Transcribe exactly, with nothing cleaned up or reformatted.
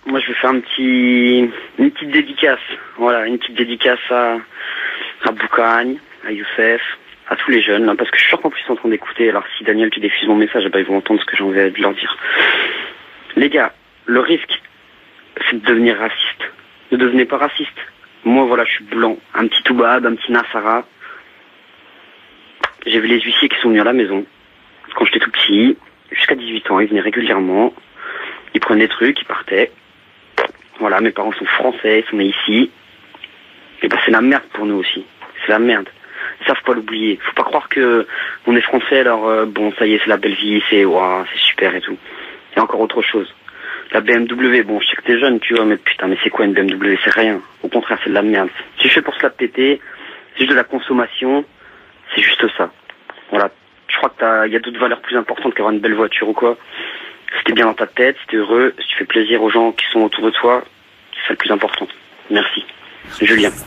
moi je vais faire un petit, une petite dédicace. Voilà, une petite dédicace à, à Boucagne, à Youssef, à tous les jeunes, là, parce que je suis sûr qu'en plus ils sont en train d'écouter. Alors si Daniel tu diffuses mon message, bah, ils vont entendre ce que j'ai envie de leur dire. Les gars, le risque, c'est de devenir raciste. Ne devenez pas raciste. Moi voilà, je suis blanc, un petit Toubab, un petit Nassara. J'ai vu les huissiers qui sont venus à la maison quand j'étais tout petit, jusqu'à dix-huit ans, ils venaient régulièrement. Ils prenaient des trucs, ils partaient. Voilà, mes parents sont français, ils sont nés ici. Et bah c'est la merde pour nous aussi. C'est la merde. Ça, faut pas l'oublier. Faut pas croire que on est français, alors euh, bon, ça y est, c'est la belle vie, c'est waouh, c'est super et tout. Il y a encore autre chose. La B M W, bon, je sais que t'es jeune, tu vois, mais putain, mais c'est quoi une B M W? C'est rien. Au contraire, c'est de la merde. C'est fait pour se la péter, c'est juste de la consommation, c'est juste ça. Voilà. Je crois que t'as, il y a d'autres valeurs plus importantes qu'avoir une belle voiture ou quoi. Si t'es bien dans ta tête, si t'es heureux, si tu fais plaisir aux gens qui sont autour de toi, c'est ça le plus important. Merci. Julien.